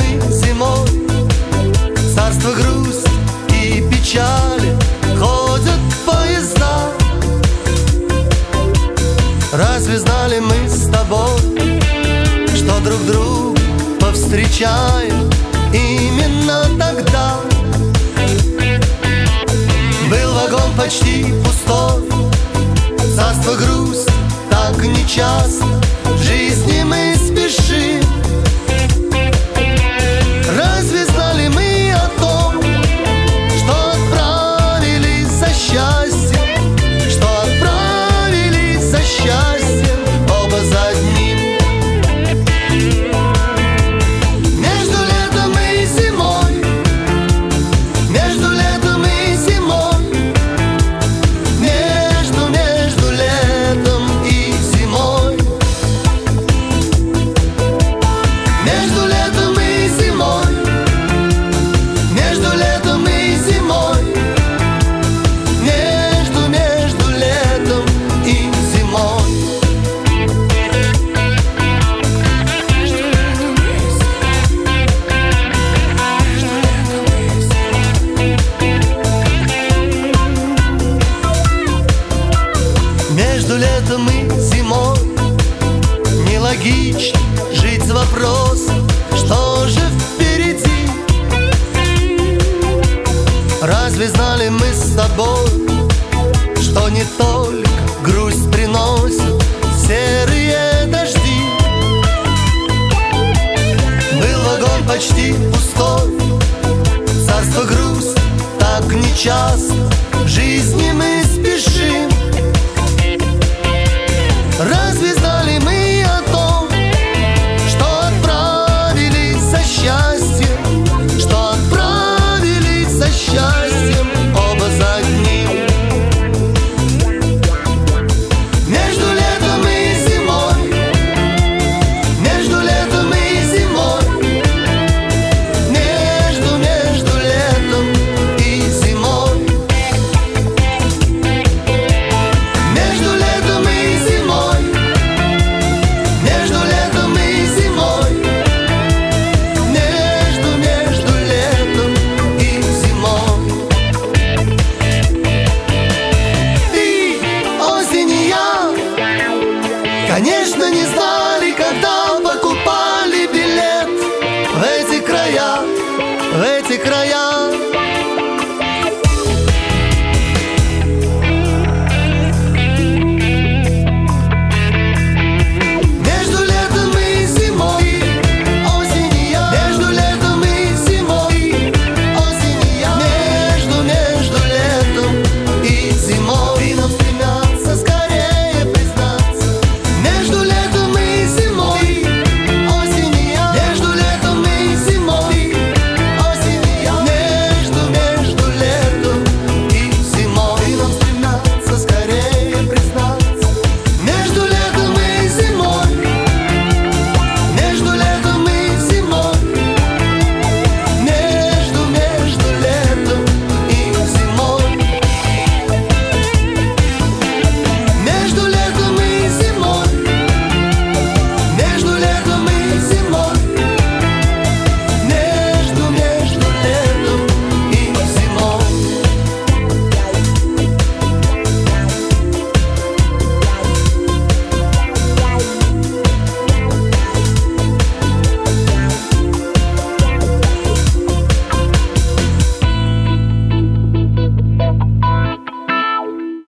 мы зимой, царство грусть и печали, ходят поезда. Разве знали мы с тобой, что друг друга повстречаем именно тогда? Был вагон почти пустой, царство грусть так нечасто, в жизни мы спешим. Разве знали мы о том, что отправились за счастьем, что отправились за счастьем оба за одним? Между летом и зимой, между летом и зимой, между летом и зимой, между летом и зимой, между летом и зимой, между летом и зимой. Между летом и зимой нелогично жить с вопросом, что же впереди. Разве знали мы с тобой, что не только грусть приносит серые дожди? Был вагон почти пустой, царство грусть так нечасто, в жизни мы спешим. Разве знали мы о том, что отправились за счастьем, что отправились за счастьем оба за одним? Между летом и зимой, между летом и зимой, между летом и зимой, между летом и зимой, между летом и зимой, между летом и зимой. Ты, осень и я, конечно, не знали, когда покупали билет в эти края, в эти края.